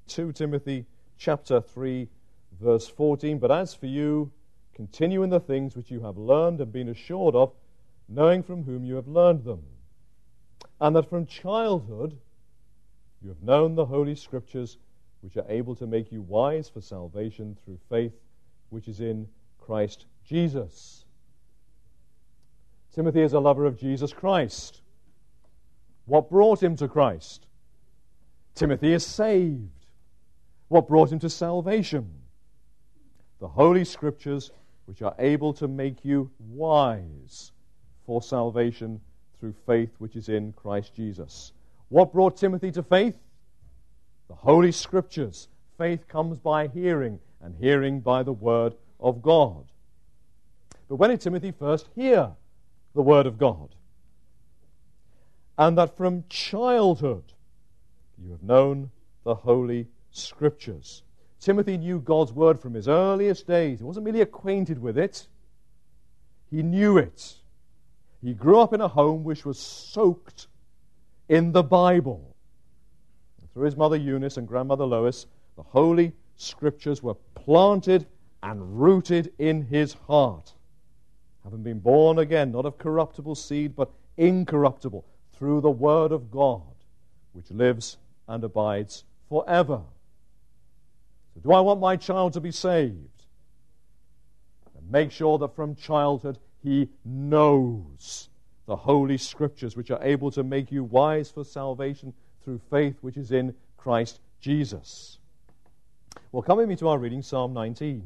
2 Timothy chapter 3, verse 14. But as for you, continue in the things which you have learned and been assured of, knowing from whom you have learned them, and that from childhood you have known the Holy Scriptures, which are able to make you wise for salvation through faith, which is in Christ Jesus. Timothy is a lover of Jesus Christ. What brought him to Christ? Timothy is saved. What brought him to salvation? The Holy Scriptures, which are able to make you wise for salvation through faith which is in Christ Jesus. What brought Timothy to faith? The Holy Scriptures. Faith comes by hearing, and hearing by the Word of God. But when did Timothy first hear the Word of God? And that from childhood you have known the Holy Scriptures. Timothy knew God's Word from his earliest days. He wasn't merely acquainted with it. He knew it. He grew up in a home which was soaked in the Bible. And through his mother Eunice and grandmother Lois, the Holy Scriptures were planted and rooted in his heart. Having been born again, not of corruptible seed, but incorruptible, through the Word of God, which lives and abides forever. So do I want my child to be saved? And make sure that from childhood he knows the Holy Scriptures, which are able to make you wise for salvation through faith which is in Christ Jesus. Well, come with me to our reading, Psalm 19.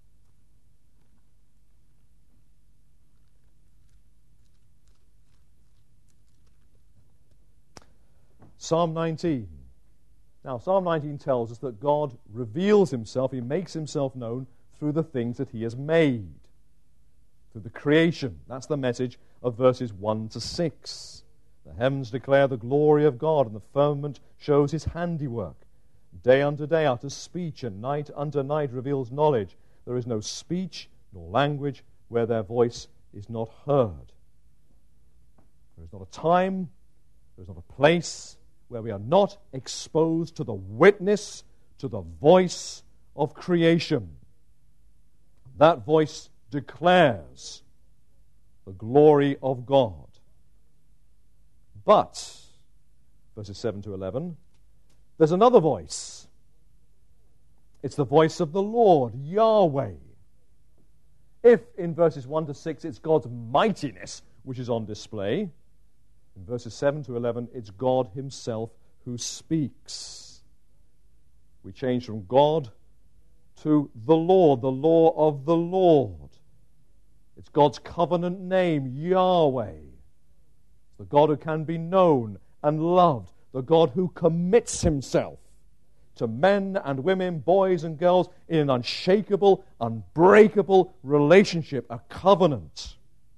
Psalm 19. Now, Psalm 19 tells us that God reveals himself, he makes himself known through the things that he has made, through the creation. That's the message of verses 1 to 6. The heavens declare the glory of God, and the firmament shows his handiwork. Day unto day utters speech, and night unto night reveals knowledge. There is no speech nor language where their voice is not heard. There is not a time, there is not a place where we are not exposed to the witness, to the voice of creation. That voice declares the glory of God. But, verses 7 to 11, there's another voice. It's the voice of the Lord, Yahweh. If in verses 1 to 6 it's God's mightiness which is on display, in verses 7 to 11, it's God himself who speaks. We change from God to the Lord, the law of the Lord. It's God's covenant name, Yahweh. It's the God who can be known and loved, the God who commits himself to men and women, boys and girls, in an unshakable, unbreakable relationship, a covenant.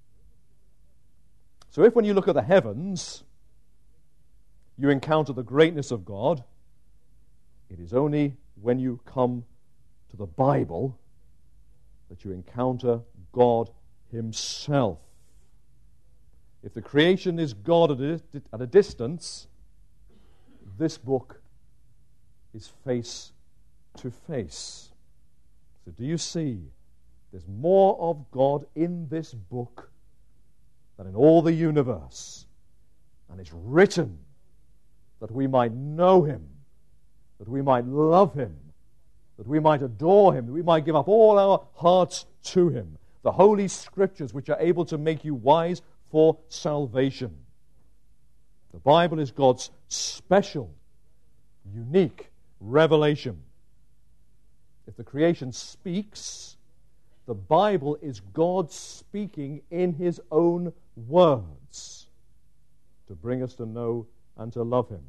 So if when you look at the heavens, you encounter the greatness of God, it is only when you come to the Bible that you encounter God himself. If the creation is God at a distance, this book is face to face. So do you see? There's more of God in this book than in all the universe. And it's written that we might know him, that we might love him, that we might adore him, that we might give up all our hearts to him. The Holy Scriptures, which are able to make you wise for salvation. The Bible is God's special, unique revelation. If the creation speaks, the Bible is God speaking in his own words to bring us to know and to love him.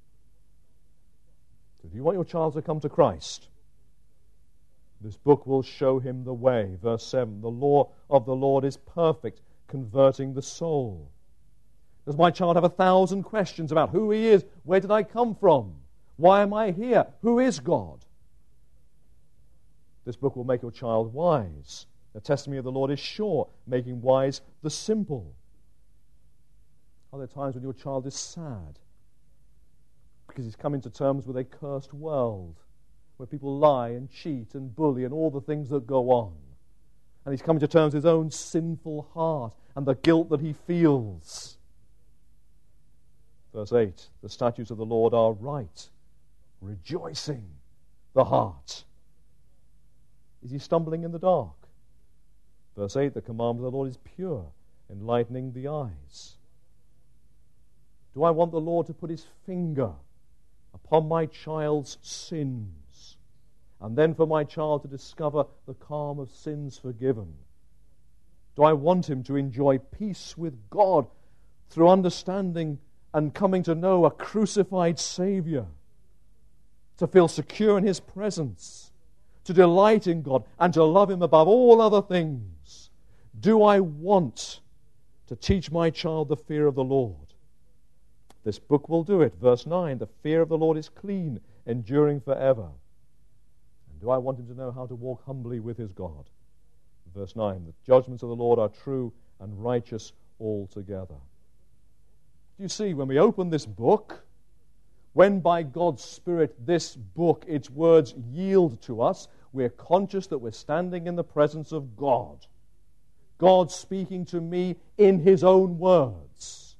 So do you want your child to come to Christ? This book will show him the way. Verse 7, the law of the Lord is perfect, converting the soul. Does my child have 1,000 questions about who he is? Where did I come from? Why am I here? Who is God? This book will make your child wise. The testimony of the Lord is sure, making wise the simple. Are there times when your child is sad? because he's coming to terms with a cursed world where people lie and cheat and bully and all the things that go on. And he's coming to terms with his own sinful heart and the guilt that he feels. Verse 8, the statutes of the Lord are right, rejoicing the heart. Is he stumbling in the dark? Verse 8, the commandment of the Lord is pure, enlightening the eyes. Do I want the Lord to put his finger upon my child's sins, and then for my child to discover the calm of sins forgiven? Do I want him to enjoy peace with God through understanding and coming to know a crucified Savior, to feel secure in his presence, to delight in God, and to love him above all other things? Do I want to teach my child the fear of the Lord? This book will do it. Verse 9, the fear of the Lord is clean, enduring forever. And do I want him to know how to walk humbly with his God? Verse 9, the judgments of the Lord are true and righteous altogether. Do you see, when we open this book, when by God's Spirit this book, its words yield to us, we're conscious that we're standing in the presence of God. God speaking to me in his own words.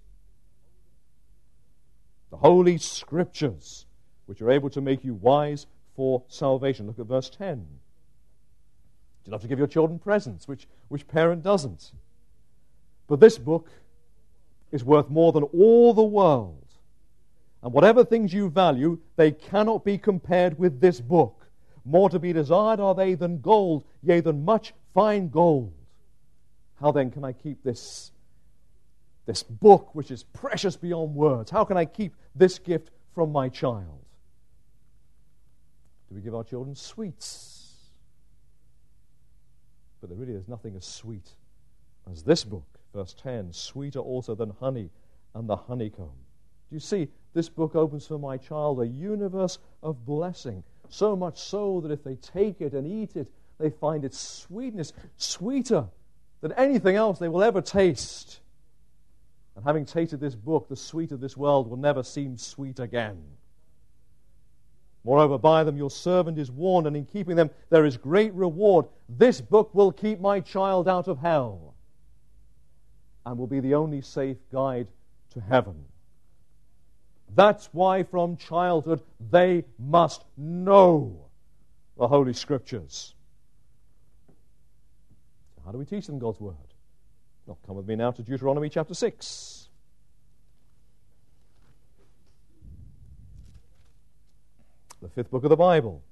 The Holy Scriptures, which are able to make you wise for salvation. Look at verse 10. You have to give your children presents, which parent doesn't? But this book is worth more than all the world. And whatever things you value, they cannot be compared with this book. More to be desired are they than gold, yea, than much fine gold. How then can I keep this book, which is precious beyond words? How can I keep this gift from my child? Do we give our children sweets? But there really is nothing as sweet as this book. Verse 10, sweeter also than honey and the honeycomb. Do you see, this book opens for my child a universe of blessing, so much so that if they take it and eat it, they find its sweetness sweeter than anything else they will ever taste. And having tasted this book, the sweet of this world will never seem sweet again. Moreover, by them your servant is warned, and in keeping them there is great reward. This book will keep my child out of hell, and will be the only safe guide to heaven. That's why from childhood they must know the Holy Scriptures. So how do we teach them God's Word? Well, come with me now to Deuteronomy chapter 6. The fifth book of the Bible.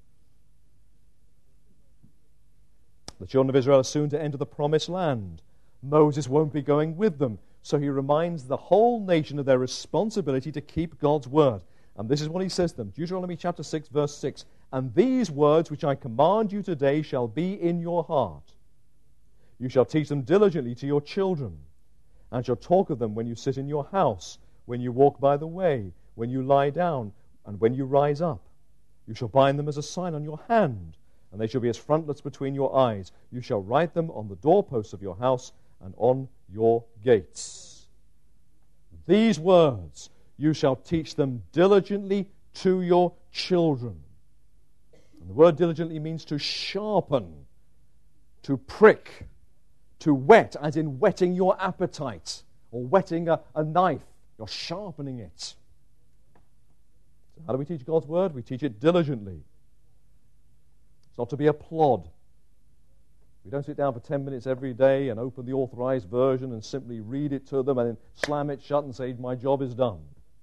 The children of Israel are soon to enter the promised land. Moses won't be going with them, so he reminds the whole nation of their responsibility to keep God's word. And this is what he says to them. Deuteronomy chapter 6, verse 6. And these words which I command you today shall be in your heart. You shall teach them diligently to your children, and shall talk of them when you sit in your house, when you walk by the way, when you lie down, and when you rise up. You shall bind them as a sign on your hand, and they shall be as frontlets between your eyes. You shall write them on the doorposts of your house and on your gates. These words you shall teach them diligently to your children. And the word diligently means to sharpen, to prick, to whet, as in whetting your appetite, or whetting a knife. You're sharpening it. So how do we teach God's word? We teach it diligently. It's not to be a plod. We don't sit down for 10 minutes every day and open the authorized version and simply read it to them and then slam it shut and say, my job is done.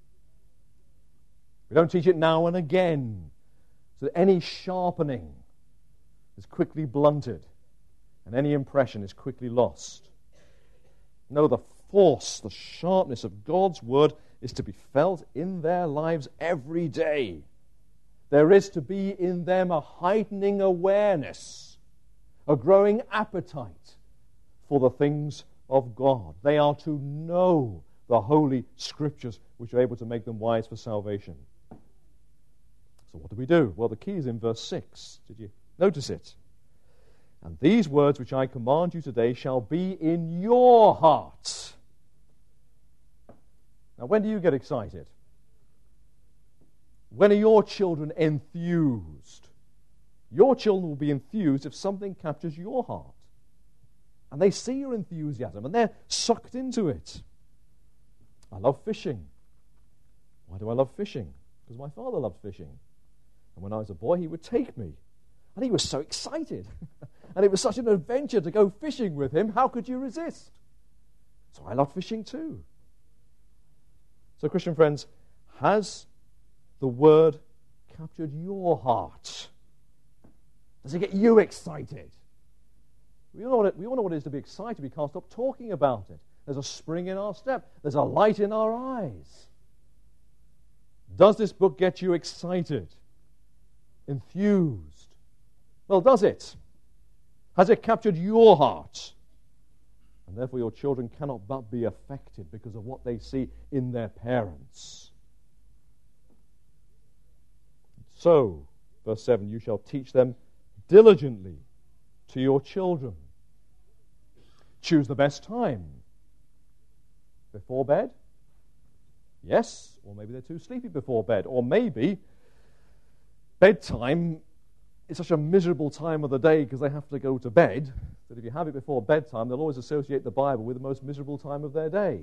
We don't teach it now and again, so that any sharpening is quickly blunted and any impression is quickly lost. No, the force, the sharpness of God's word is to be felt in their lives every day. There is to be in them a heightening awareness, a growing appetite for the things of God. They are to know the Holy Scriptures, which are able to make them wise for salvation. So what do we do? Well, the key is in verse 6. Did you notice it? And these words which I command you today shall be in your heart. Now, when do you get excited? When are your children enthused? Your children will be enthused if something captures your heart. And they see your enthusiasm and they're sucked into it. I love fishing. Why do I love fishing? Because my father loved fishing. And when I was a boy, he would take me. And he was so excited. And it was such an adventure to go fishing with him. How could you resist? So I love fishing too. So, Christian friends, has the Word captured your heart? Does it get you excited? We all know what it is to be excited. We can't stop talking about it. There's a spring in our step. There's a light in our eyes. Does this book get you excited? Enthused? Well, does it? Has it captured your heart? And therefore your children cannot but be affected because of what they see in their parents. So, verse 7, you shall teach them diligently to your children. Choose the best time. Before bed? Yes, or maybe they're too sleepy before bed. Or maybe bedtime is such a miserable time of the day because they have to go to bed that if you have it before bedtime, they'll always associate the Bible with the most miserable time of their day.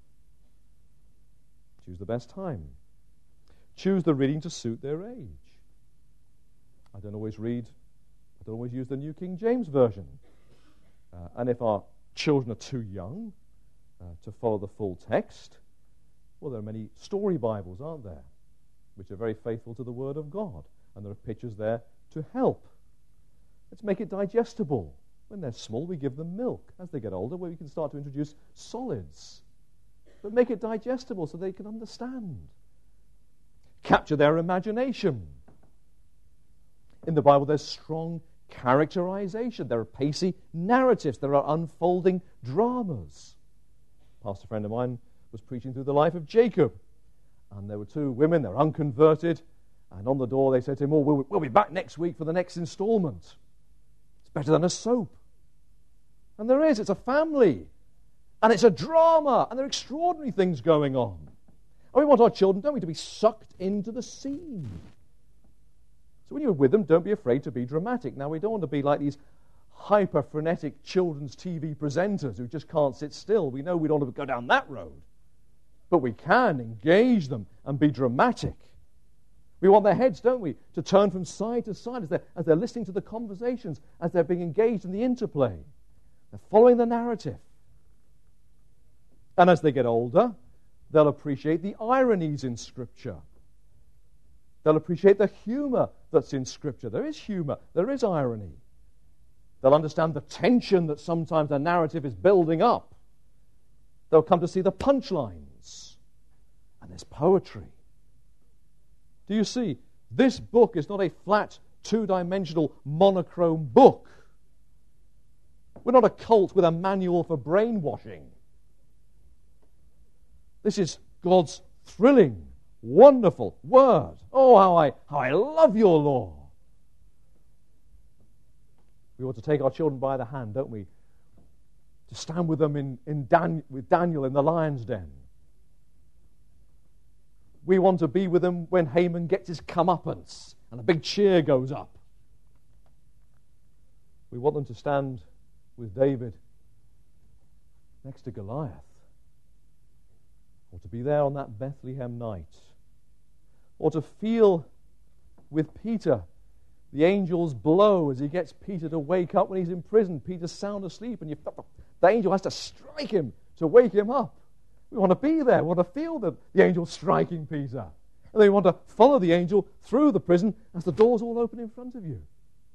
Choose the best time. Choose the reading to suit their age. I don't always use the New King James Version. And if our children are too young to follow the full text, well, there are many story Bibles, aren't there, which are very faithful to the Word of God. And there are pictures there to help. Let's make it digestible. When they're small, we give them milk. As they get older, we can start to introduce solids. But make it digestible so they can understand. Capture their imagination. In the Bible, there's strong characterization. There are pacey narratives. There are unfolding dramas. A pastor friend of mine was preaching through the life of Jacob. And there were two women, they're unconverted. And on the door they said to him, we'll be back next week for the next installment. It's better than a soap. And there is. It's a family. And it's a drama. And there are extraordinary things going on. And we want our children, don't we, to be sucked into the scene. So when you're with them, don't be afraid to be dramatic. Now, we don't want to be like these hyper-frenetic children's TV presenters who just can't sit still. We know we don't want to go down that road. But we can engage them and be dramatic. We want their heads, don't we, to turn from side to side as they're listening to the conversations, as they're being engaged in the interplay. They're following the narrative. And as they get older, they'll appreciate the ironies in Scripture. They'll appreciate the humor that's in Scripture. There is humor. There is irony. They'll understand the tension that sometimes the narrative is building up. They'll come to see the punchlines. And there's poetry. Do you see? This book is not a flat, two-dimensional, monochrome book. We're not a cult with a manual for brainwashing. This is God's thrilling, wonderful word. Oh, how I love your law. We ought to take our children by the hand, don't we? To stand with them with Daniel in the lion's den. We want to be with them when Haman gets his comeuppance and a big cheer goes up. We want them to stand with David next to Goliath. Or to be there on that Bethlehem night. Or to feel with Peter the angels blow as he gets Peter to wake up when he's in prison. Peter's sound asleep and the angel has to strike him to wake him up. We want to be there. We want to feel the angel striking Peter. And then we want to follow the angel through the prison as the doors all open in front of you.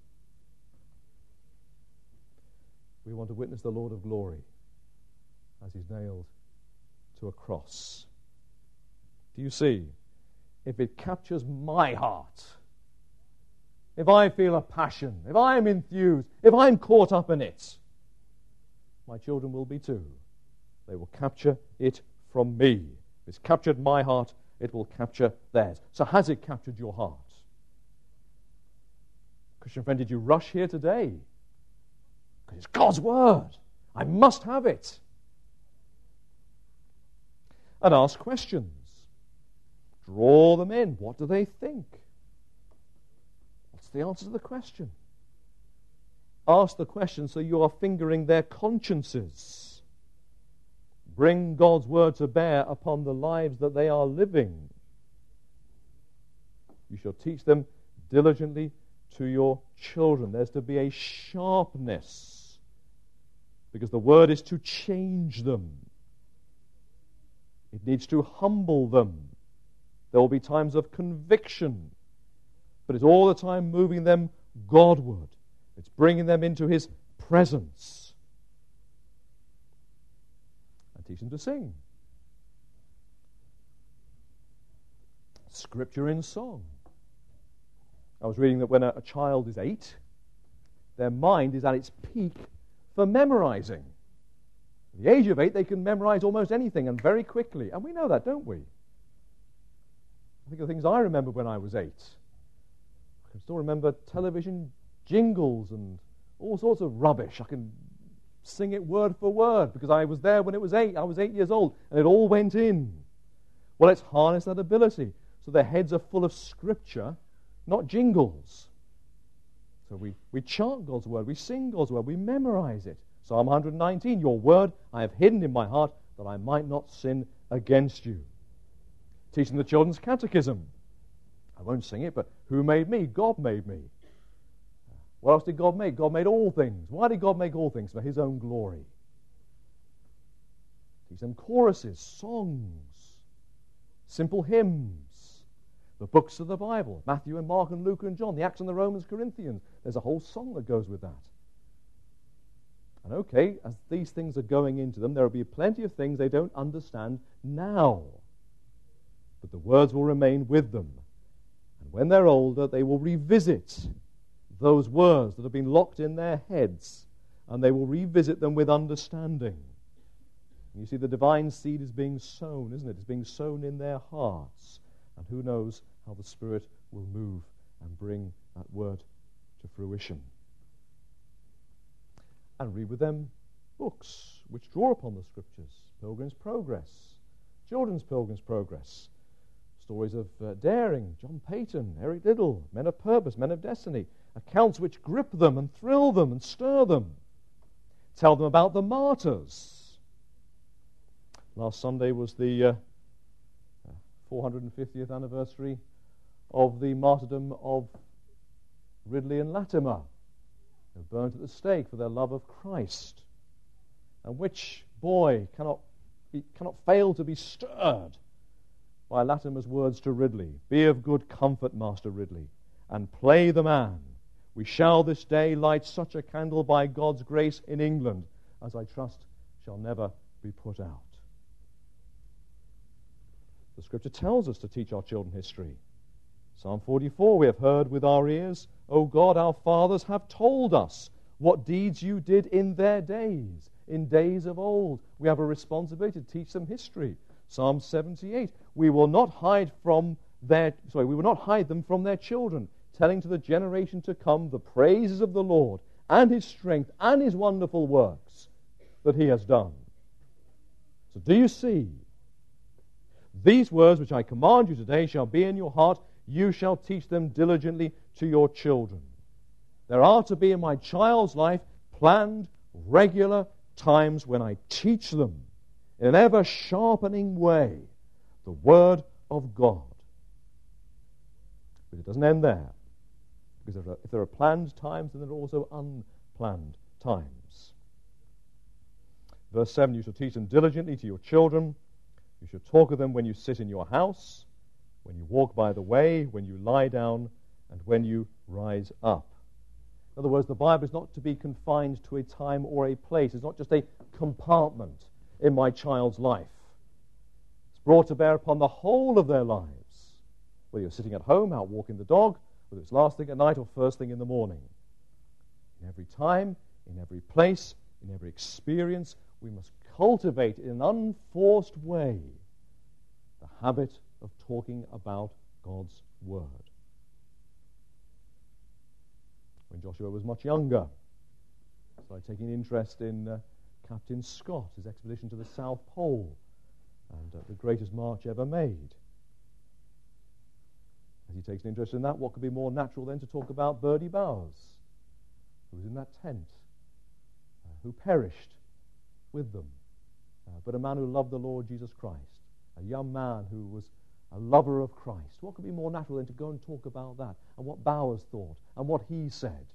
We want to witness the Lord of glory as he's nailed to a cross. Do you see? If it captures my heart, if I feel a passion, if I'm enthused, if I'm caught up in it, my children will be too. They will capture it from me. If it's captured my heart, it will capture theirs. So has it captured your heart? Christian friend, did you rush here today? Because it's God's word. I must have it. And ask questions. Draw them in. What do they think? What's the answer to the question? Ask the question so you are fingering their consciences. Bring God's word to bear upon the lives that they are living. You shall teach them diligently to your children. There's to be a sharpness, because the word is to change them. It needs to humble them. There will be times of conviction, but it's all the time moving them Godward. It's bringing them into his presence. And teach them to sing. Scripture in song. I was reading that when a child is 8, their mind is at its peak for memorizing. At the age of 8, they can memorize almost anything, and very quickly. And we know that, don't we? I think of the things I remember when I was 8. I can still remember television jingles and all sorts of rubbish. I can sing it word for word because I was there when it was 8. I was 8 years old, and it all went in. Well, let's harness that ability so their heads are full of Scripture, not jingles. So we chant God's word, we sing God's word, we memorize it. Psalm 119, your word I have hidden in my heart that I might not sin against you. Teaching the children's catechism. I won't sing it, but who made me? God made me. What else did God make? God made all things. Why did God make all things? For his own glory. Teach them choruses, songs, simple hymns. The books of the Bible, Matthew and Mark and Luke and John, the Acts and the Romans, Corinthians. There's a whole song that goes with that. And okay, as these things are going into them, there will be plenty of things they don't understand now. But the words will remain with them. And when they're older, they will revisit those words that have been locked in their heads, and they will revisit them with understanding. And you see, the divine seed is being sown, isn't it? It's being sown in their hearts. And who knows how the Spirit will move and bring that word to fruition. And read with them books which draw upon the Scriptures. Pilgrim's Progress, Children's Pilgrim's Progress, stories of daring, John Peyton, Eric Liddell, Men of Purpose, Men of Destiny, accounts which grip them and thrill them and stir them. Tell them about the martyrs. Last Sunday was the 450th anniversary of the martyrdom of Ridley and Latimer, who were burnt at the stake for their love of Christ. And which boy cannot fail to be stirred by Latimer's words to Ridley, "Be of good comfort, Master Ridley, and play the man. We shall this day light such a candle by God's grace in England as I trust shall never be put out." The Scripture tells us to teach our children history. Psalm 44, we have heard with our ears, O God, our fathers have told us what deeds you did in their days, in days of old. We have a responsibility to teach them history. Psalm 78, we will not hide them from their children, telling to the generation to come the praises of the Lord and his strength and his wonderful works that he has done. So do you see? These words which I command you today shall be in your heart. You shall teach them diligently to your children. There are to be in my child's life planned, regular times when I teach them in an ever-sharpening way the Word of God. But it doesn't end there. Because if there are planned times, then there are also unplanned times. Verse 7, you shall teach them diligently to your children. You should talk of them when you sit in your house, when you walk by the way, when you lie down, and when you rise up. In other words, the Bible is not to be confined to a time or a place. It's not just a compartment in my child's life. It's brought to bear upon the whole of their lives. Whether you're sitting at home, out walking the dog, whether it's last thing at night or first thing in the morning. In every time, in every place, in every experience, we must cultivate in an unforced way the habit of talking about God's Word. When Joshua was much younger, I started taking interest in Captain Scott, his expedition to the South Pole, and the greatest march ever made. As he takes an interest in that, what could be more natural than to talk about Bertie Bowers, who was in that tent, who perished with them, but a man who loved the Lord Jesus Christ, a young man who was a lover of Christ. What could be more natural than to go and talk about that and what Bowers thought and what he said?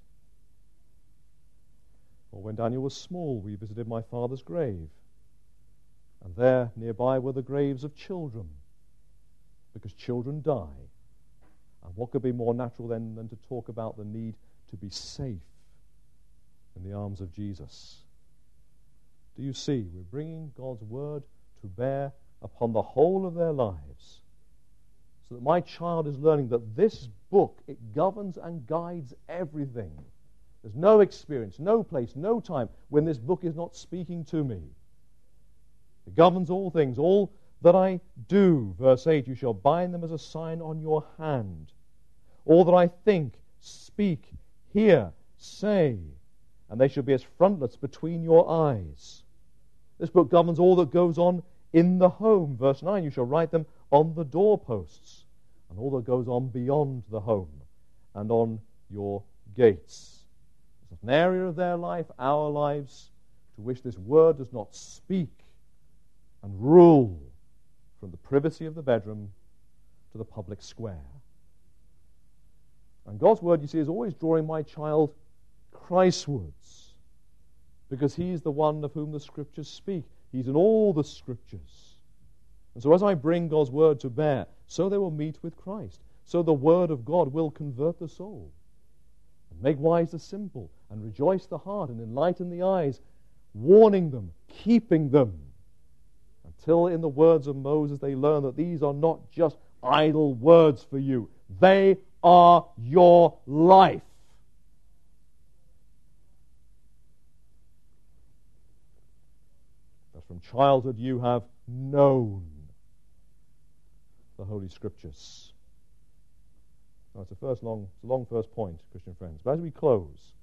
Or when Daniel was small, we visited my father's grave, and there nearby were the graves of children, because children die. And what could be more natural than to talk about the need to be safe in the arms of Jesus? Do you see? We're bringing God's word to bear upon the whole of their lives, so that my child is learning that this book, it governs and guides everything. There's no experience, no place, no time when this book is not speaking to me. It governs all things, all that I do. Verse 8, you shall bind them as a sign on your hand. All that I think, speak, hear, say, and they shall be as frontlets between your eyes. This book governs all that goes on in the home. Verse 9, you shall write them on the doorposts, and all that goes on beyond the home and on your gates. There's an area of their life, our lives, to which this word does not speak and rule from the privacy of the bedroom to the public square. And God's word, you see, is always drawing my child Christwards, because he's the one of whom the Scriptures speak. He's in all the Scriptures. And so as I bring God's word to bear, so they will meet with Christ. So the word of God will convert the soul, and make wise the simple, and rejoice the heart, and enlighten the eyes, warning them, keeping them, until in the words of Moses they learn that these are not just idle words for you. They are your life. That from childhood you have known the Holy Scriptures. Now, it's a long first point, Christian friends. But as we close,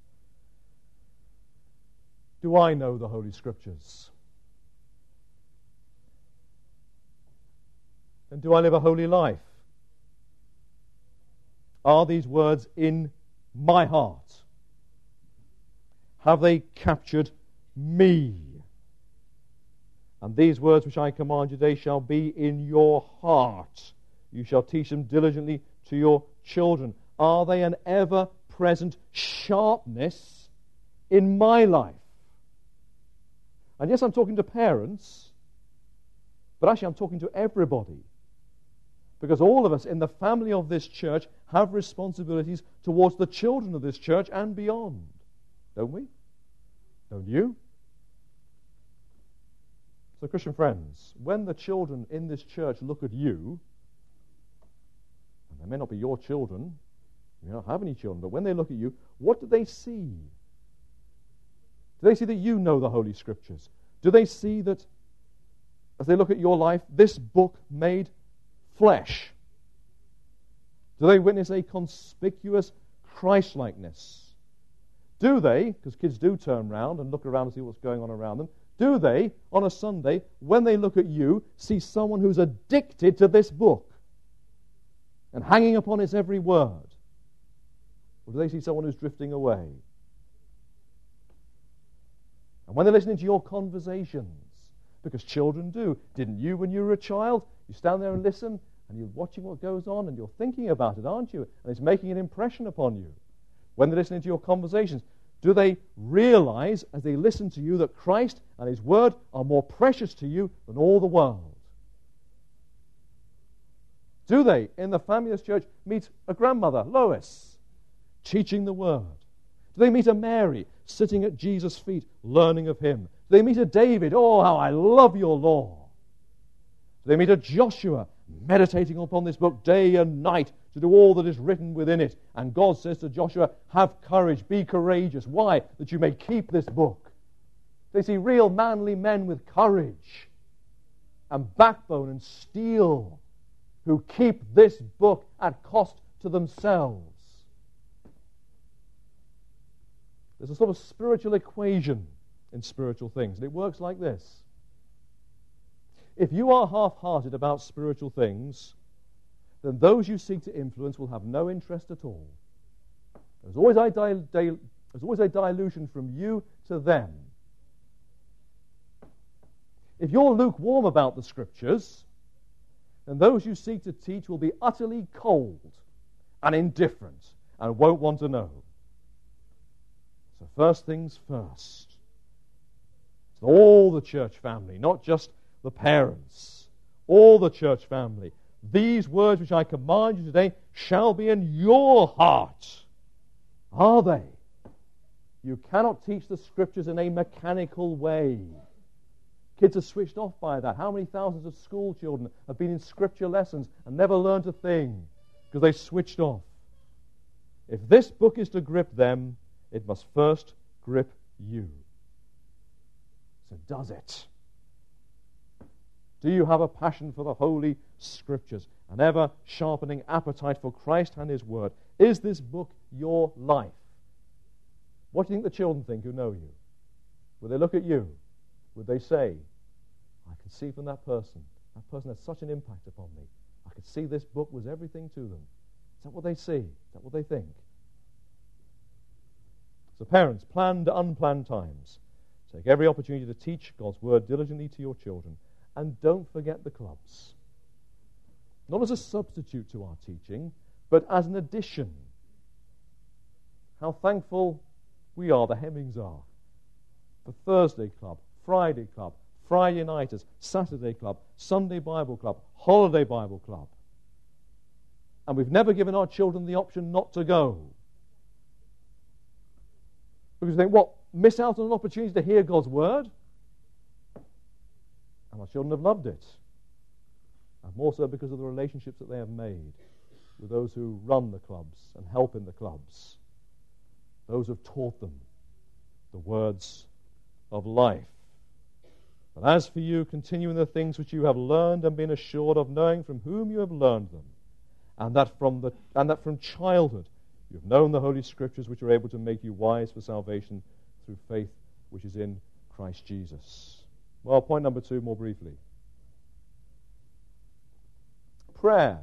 do I know the Holy Scriptures? And do I live a holy life? Are these words in my heart? Have they captured me? And these words which I command you today shall be in your heart. You shall teach them diligently to your children. Are they an ever-present sharpness in my life? And yes, I'm talking to parents, but actually I'm talking to everybody. Because all of us in the family of this church have responsibilities towards the children of this church and beyond. Don't we? Don't you? So, Christian friends, when the children in this church look at you, and they may not be your children, you don't have any children, but when they look at you, what do they see? Do they see that you know the Holy Scriptures? Do they see that, as they look at your life, this book made flesh? Do they witness a conspicuous Christ-likeness? Do they, because kids do turn around and look around and see what's going on around them, do they, on a Sunday, when they look at you, see someone who's addicted to this book and hanging upon its every word? Or do they see someone who's drifting away? And when they're listening to your conversations, because children do, didn't you when you were a child? You stand there and listen, and you're watching what goes on, and you're thinking about it, aren't you? And it's making an impression upon you. When they're listening to your conversations, do they realize, as they listen to you, that Christ and His Word are more precious to you than all the world? Do they, in the family of this church, meet a grandmother, Lois, teaching the Word? Do they meet a Mary, sitting at Jesus' feet, learning of Him? Do they meet a David, oh, how I love your law? Do they meet a Joshua, meditating upon this book day and night to do all that is written within it? And God says to Joshua, have courage, be courageous. Why? That you may keep this book. They see real manly men with courage and backbone and steel who keep this book at cost to themselves. There's a sort of spiritual equation in spiritual things, and it works like this. If you are half-hearted about spiritual things, then those you seek to influence will have no interest at all. There's always a dilution from you to them. If you're lukewarm about the Scriptures, then those you seek to teach will be utterly cold and indifferent and won't want to know. So first things first. So all the church family, not just the parents, all the church family. These words which I command you today shall be in your heart. Are they? You cannot teach the Scriptures in a mechanical way. Kids are switched off by that. How many thousands of school children have been in Scripture lessons and never learned a thing because they switched off? If this book is to grip them, it must first grip you. So does it? Do you have a passion for the Holy Scriptures, an ever-sharpening appetite for Christ and His Word? Is this book your life? What do you think the children think who know you? Will they look at you? Would they say, I can see from that person had such an impact upon me. I could see this book was everything to them. Is that what they see? Is that what they think? So parents, planned, unplanned times. Take every opportunity to teach God's Word diligently to your children. And don't forget the clubs. Not as a substitute to our teaching, but as an addition. How thankful we are, the Hemmings are, for Thursday Club, Friday Club, Friday Nighters, Saturday Club, Sunday Bible Club, Holiday Bible Club. And we've never given our children the option not to go. Because we think, what, miss out on an opportunity to hear God's Word? And our children have loved it. And more so because of the relationships that they have made with those who run the clubs and help in the clubs. Those who have taught them the words of life. But as for you, continue in the things which you have learned and been assured of, knowing from whom you have learned them, and that from childhood you have known the Holy Scriptures, which are able to make you wise for salvation through faith which is in Christ Jesus. Well, point number 2, more briefly. Prayer.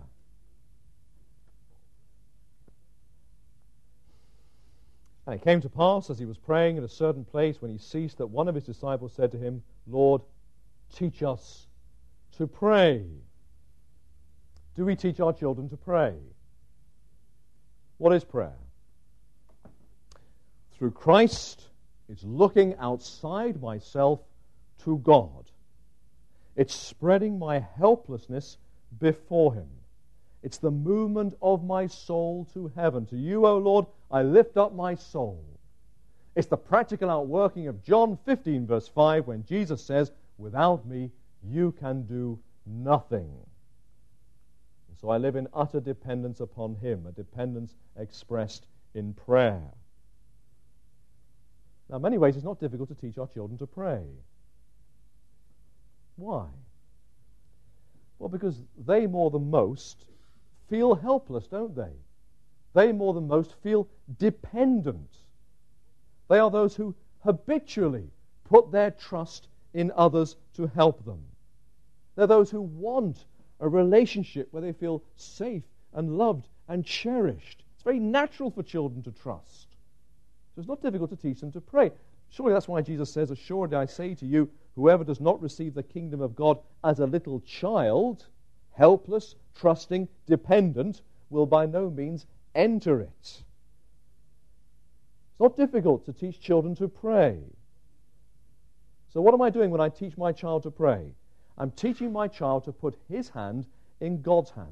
And it came to pass, as he was praying at a certain place, when he ceased, that one of his disciples said to him, Lord, teach us to pray. Do we teach our children to pray? What is prayer? Through Christ, it's looking outside myself to God. It's spreading my helplessness before Him. It's the movement of my soul to heaven. To you, O Lord, I lift up my soul. It's the practical outworking of John 15, verse 5, when Jesus says, without me, you can do nothing. And so I live in utter dependence upon Him, a dependence expressed in prayer. Now, in many ways, it's not difficult to teach our children to pray. Why? Well, because they more than most feel helpless, don't they? They more than most feel dependent. They are those who habitually put their trust in others to help them. They're those who want a relationship where they feel safe and loved and cherished. It's very natural for children to trust. So it's not difficult to teach them to pray. Surely that's why Jesus says, assuredly I say to you, whoever does not receive the kingdom of God as a little child, helpless, trusting, dependent, will by no means enter it. It's not difficult to teach children to pray. So what am I doing when I teach my child to pray? I'm teaching my child to put his hand in God's hand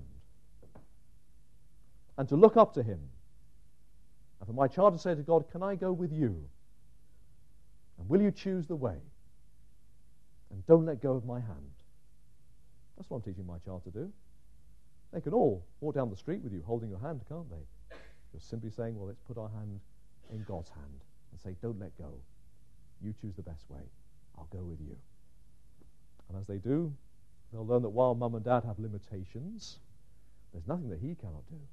and to look up to Him. And for my child to say to God, can I go with you? And will you choose the way? And don't let go of my hand. That's what I'm teaching my child to do. They can all walk down the street with you holding your hand, can't they? Just simply saying, well, let's put our hand in God's hand and say, don't let go. You choose the best way. I'll go with you. And as they do, they'll learn that while mum and dad have limitations, there's nothing that he cannot do.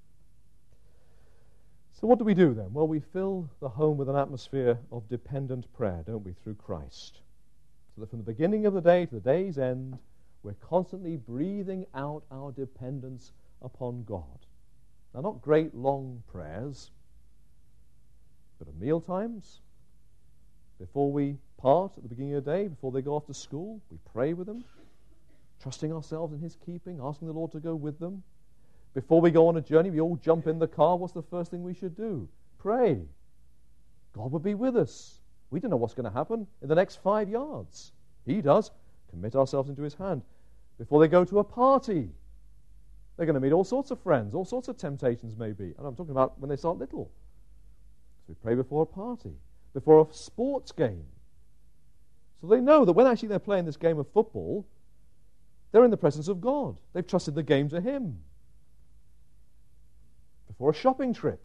So what do we do then? Well, we fill the home with an atmosphere of dependent prayer, don't we, through Christ. So that from the beginning of the day to the day's end, we're constantly breathing out our dependence upon God. Now, not great long prayers, but at meal times, before we part at the beginning of the day, before they go off to school, we pray with them, trusting ourselves in His keeping, asking the Lord to go with them. Before we go on a journey, we all jump in the car. What's the first thing we should do? Pray. God will be with us. We don't know what's going to happen in the next 5 yards. He does. Commit ourselves into His hand. Before they go to a party, they're going to meet all sorts of friends, all sorts of temptations maybe. And I'm talking about when they start little. So we pray before a party, before a sports game. So they know that when actually they're playing this game of football, they're in the presence of God. They've trusted the game to Him. Before a shopping trip.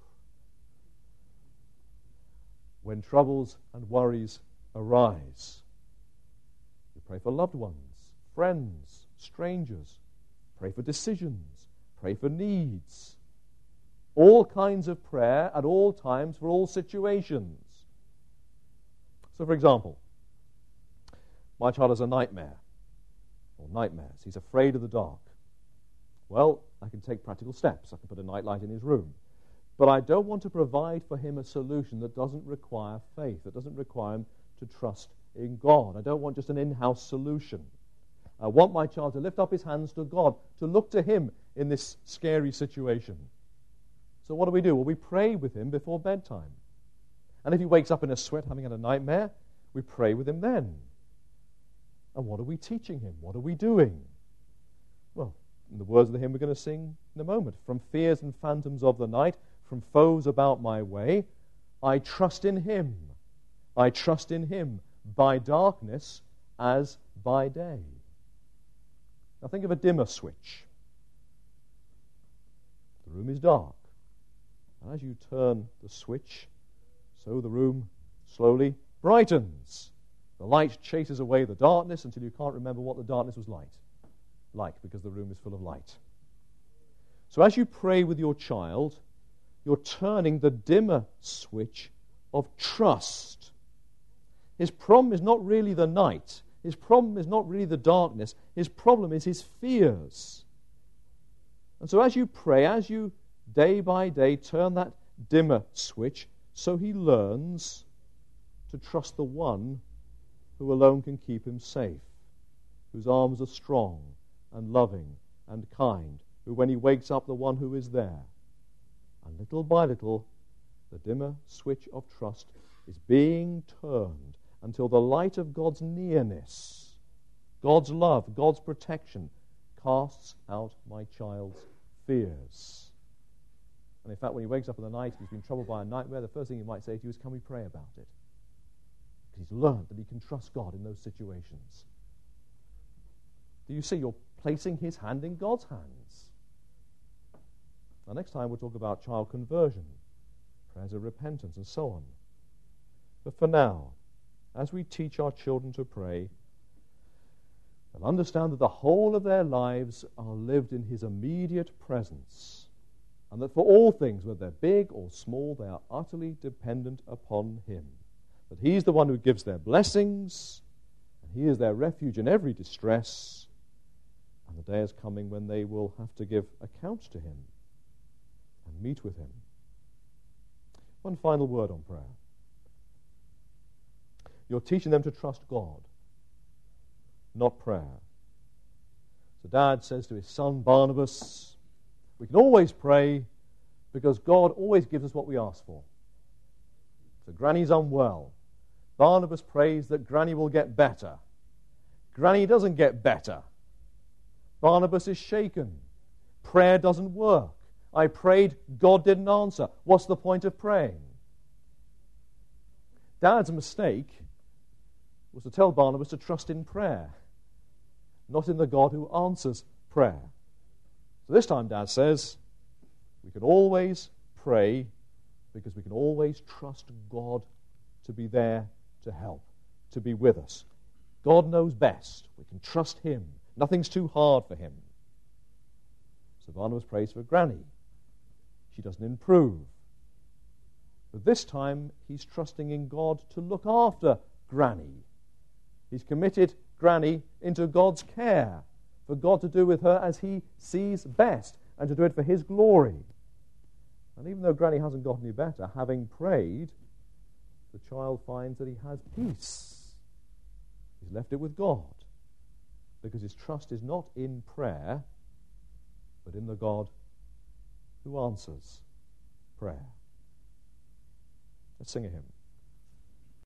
When troubles and worries arise. We pray for loved ones, friends, strangers. Pray for decisions. Pray for needs. All kinds of prayer at all times for all situations. So, for example, my child has a nightmare, or nightmares. He's afraid of the dark. Well, I can take practical steps. I can put a nightlight in his room. But I don't want to provide for him a solution that doesn't require faith, that doesn't require him to trust in God. I don't want just an in-house solution. I want my child to lift up his hands to God, to look to Him in this scary situation. So what do? Well, we pray with him before bedtime. And if he wakes up in a sweat having had a nightmare, we pray with him then. And what are we teaching him? What are we doing? Well, in the words of the hymn we're going to sing in a moment, from fears and phantoms of the night, from foes about my way, I trust in Him. I trust in Him by darkness as by day. Now think of a dimmer switch. The room is dark. And as you turn the switch, so the room slowly brightens. The light chases away the darkness until you can't remember what the darkness was like, because the room is full of light. So as you pray with your child, you're turning the dimmer switch of trust. His problem is not really the night. His problem is not really the darkness. His problem is his fears. And so as you pray, as you day by day turn that dimmer switch, so he learns to trust the one who alone can keep him safe, whose arms are strong and loving and kind, who when he wakes up, the one who is there. And little by little, the dimmer switch of trust is being turned until the light of God's nearness, God's love, God's protection, casts out my child's fears. And in fact, when he wakes up in the night, if he's been troubled by a nightmare, the first thing he might say to you is, can we pray about it? Because he's learned that he can trust God in those situations. Do you see? You're placing his hand in God's hands. Now, next time we'll talk about child conversion, prayers of repentance, and so on. But for now, as we teach our children to pray, they'll understand that the whole of their lives are lived in his immediate presence, and that for all things, whether they're big or small, they are utterly dependent upon him. That he's the one who gives their blessings, and he is their refuge in every distress, and the day is coming when they will have to give account to him and meet with him. One final word on prayer. You're teaching them to trust God, not prayer. So Dad says to his son Barnabas, we can always pray because God always gives us what we ask for. So Granny's unwell. Barnabas prays that Granny will get better. Granny doesn't get better. Barnabas is shaken. Prayer doesn't work. I prayed, God didn't answer. What's the point of praying? Dad's mistake was to tell Barnabas to trust in prayer, not in the God who answers prayer. So this time Dad says, we can always pray because we can always trust God to be there to help, to be with us. God knows best. We can trust him. Nothing's too hard for him. So Barnabas prays for Granny. She doesn't improve. But this time he's trusting in God to look after Granny. He's committed Granny into God's care, for God to do with her as he sees best. and to do it for his glory. And even though Granny hasn't got any better, having prayed, the child finds that he has peace. He's left it with God, because his trust is not in prayer, but in the God who answers prayer. Let's sing a hymn.